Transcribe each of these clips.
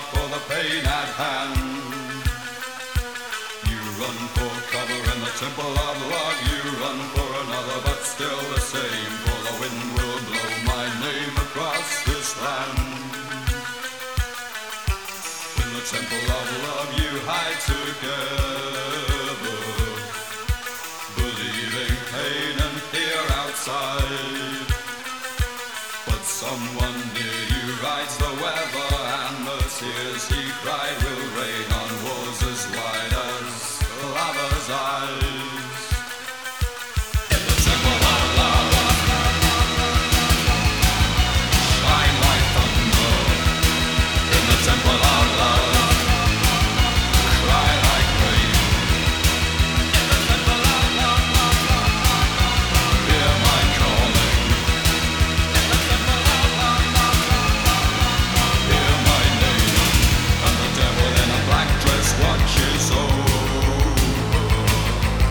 for the pain at hand. You run for cover in the temple of love. You run for another, but still the same. For the wind will blow my name across this land. In the temple of love you hide together, believing pain and fear outside. But someone near you rides the weather, and the tears he cried will rain on walls as wide as lover's eyes. In the temple of love, shine like thunder. In the temple of love, cry like rain. In the temple of love, hear my calling. In the temple of love, hear my name. And the devil in a black dress watches over.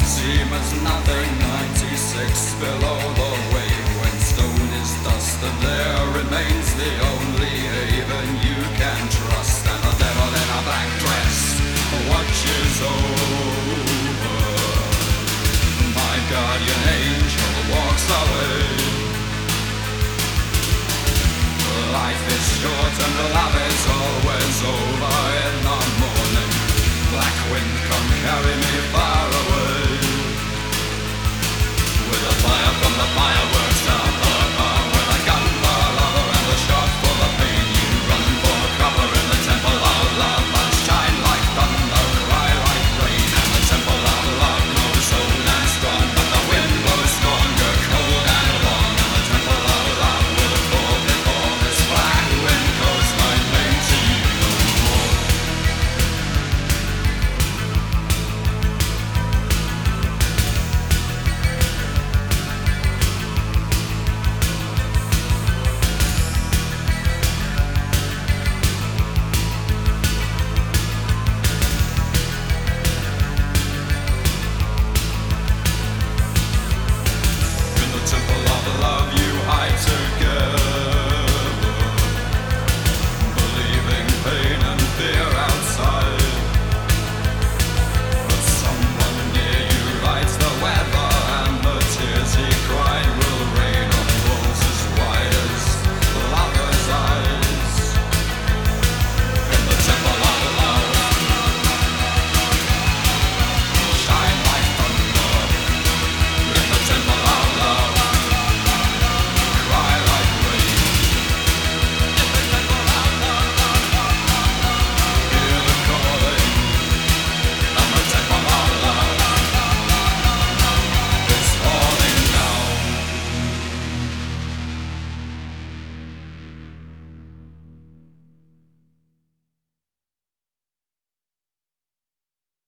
seem as nothing. 96 below the